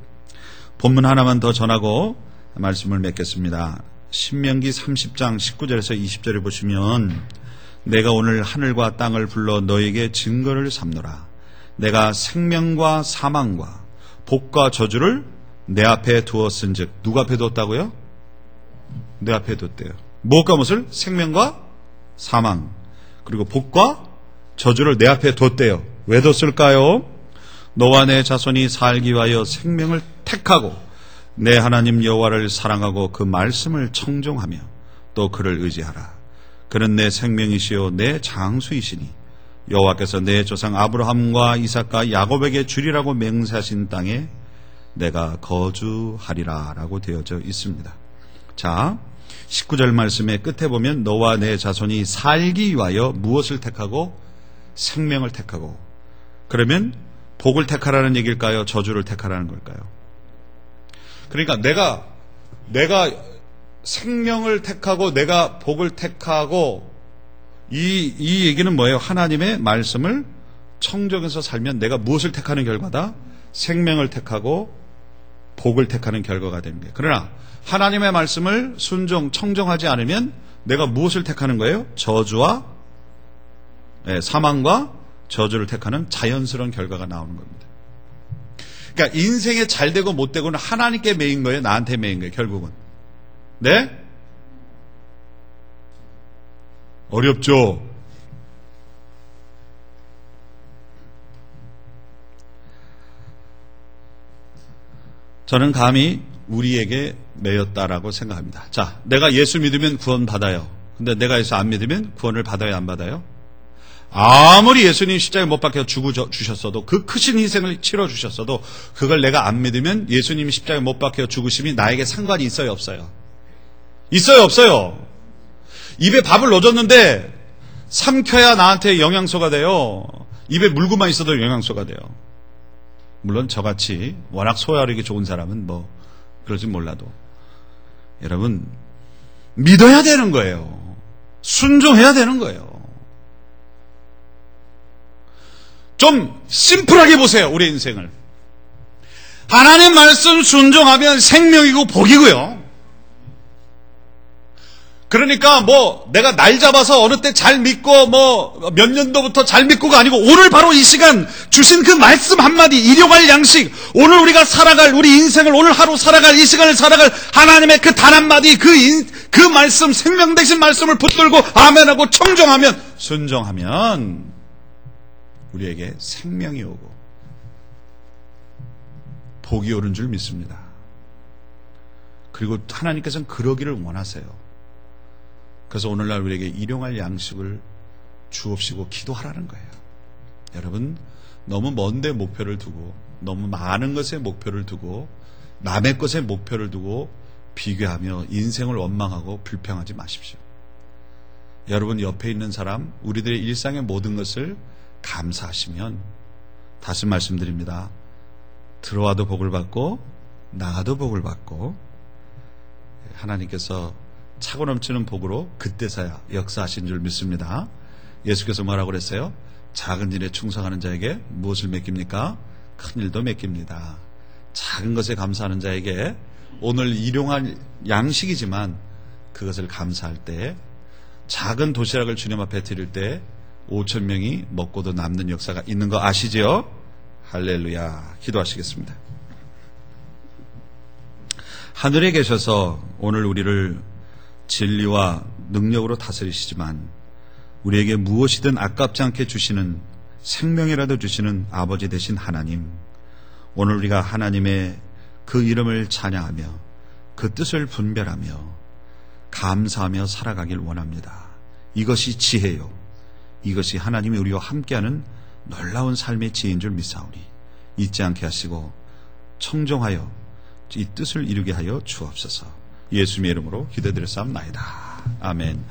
본문 하나만 더 전하고 말씀을 맺겠습니다. 신명기 삼십 장 십구 절에서 이십 절에 보시면, 내가 오늘 하늘과 땅을 불러 너에게 증거를 삼노라. 내가 생명과 사망과 복과 저주를 내 앞에 두었은즉. 누구 앞에 두었다고요? 내 앞에 뒀대요. 무엇과 무엇을? 생명과 사망 그리고 복과 저주를 내 앞에 뒀대요. 왜 뒀을까요? 너와 내 자손이 살기 위하여 생명을 택하고 내 하나님 여호와를 사랑하고 그 말씀을 청종하며 또 그를 의지하라. 그는 내 생명이시요 내 장수이시니 여호와께서 내 조상 아브라함과 이삭과 야곱에게 주리라고 맹세하신 땅에 내가 거주하리라 라고 되어져 있습니다. 자, 십구 절 말씀의 끝에 보면 너와 내 자손이 살기 위하여 무엇을 택하고? 생명을 택하고. 그러면 복을 택하라는 얘기일까요? 저주를 택하라는 걸까요? 그러니까 내가 내가 생명을 택하고 내가 복을 택하고, 이, 이 얘기는 뭐예요? 하나님의 말씀을 청정해서 살면 내가 무엇을 택하는 결과다? 생명을 택하고 복을 택하는 결과가 되는 거예요. 그러나 하나님의 말씀을 순종, 청정하지 않으면 내가 무엇을 택하는 거예요? 저주와 네, 사망과 저주를 택하는 자연스러운 결과가 나오는 겁니다. 그러니까 인생에 잘 되고 못 되고는 하나님께 매인 거예요? 나한테 매인 거예요? 결국은. 네? 어렵죠? 저는 감히 우리에게 매였다라고 생각합니다. 자, 내가 예수 믿으면 구원 받아요. 근데 내가 예수 안 믿으면 구원을 받아요, 안 받아요? 아무리 예수님 십자가에 못 박혀 죽어 주셨어도, 그 크신 희생을 치러 주셨어도 그걸 내가 안 믿으면 예수님이 십자가에 못 박혀 죽으심이 나에게 상관이 있어요, 없어요? 있어요, 없어요? 입에 밥을 넣어줬는데 삼켜야 나한테 영양소가 돼요? 입에 물고만 있어도 영양소가 돼요? 물론 저같이 워낙 소화력이 좋은 사람은 뭐 그러진 몰라도, 여러분 믿어야 되는 거예요. 순종해야 되는 거예요. 좀 심플하게 보세요, 우리 인생을. 하나님 말씀 순종하면 생명이고 복이고요. 그러니까 뭐 내가 날 잡아서 어느 때 잘 믿고 뭐 몇 년도부터 잘 믿고가 아니고, 오늘 바로 이 시간 주신 그 말씀 한마디, 일용할 양식, 오늘 우리가 살아갈 우리 인생을, 오늘 하루 살아갈 이 시간을 살아갈 하나님의 그 단 한마디, 그, 인, 그 말씀, 생명 되신 말씀을 붙들고 아멘하고 청정하면, 순종하면 우리에게 생명이 오고 복이 오는 줄 믿습니다. 그리고 하나님께서는 그러기를 원하세요. 그래서 오늘날 우리에게 일용할 양식을 주옵시고 기도하라는 거예요. 여러분, 너무 먼데 목표를 두고, 너무 많은 것에 목표를 두고, 남의 것에 목표를 두고 비교하며 인생을 원망하고 불평하지 마십시오. 여러분 옆에 있는 사람, 우리들의 일상의 모든 것을 감사하시면, 다시 말씀드립니다. 들어와도 복을 받고 나가도 복을 받고 하나님께서 차고 넘치는 복으로 그때서야 역사하신 줄 믿습니다. 예수께서 뭐라고 그랬어요? 작은 일에 충성하는 자에게 무엇을 맡깁니까? 큰 일도 맡깁니다. 작은 것에 감사하는 자에게 오늘 일용할 양식이지만 그것을 감사할 때, 작은 도시락을 주님 앞에 드릴 때 오천 명이 먹고도 남는 역사가 있는 거 아시죠? 할렐루야. 기도하시겠습니다. 하늘에 계셔서 오늘 우리를 진리와 능력으로 다스리시지만 우리에게 무엇이든 아깝지 않게 주시는, 생명이라도 주시는 아버지 되신 하나님, 오늘 우리가 하나님의 그 이름을 찬양하며 그 뜻을 분별하며 감사하며 살아가길 원합니다. 이것이 지혜요, 이것이 하나님이 우리와 함께하는 놀라운 삶의 지혜인 줄 믿사오니 잊지 않게 하시고 청정하여 이 뜻을 이루게 하여 주옵소서. 예수님의 이름으로 기도드렸사옵나이다. 아멘.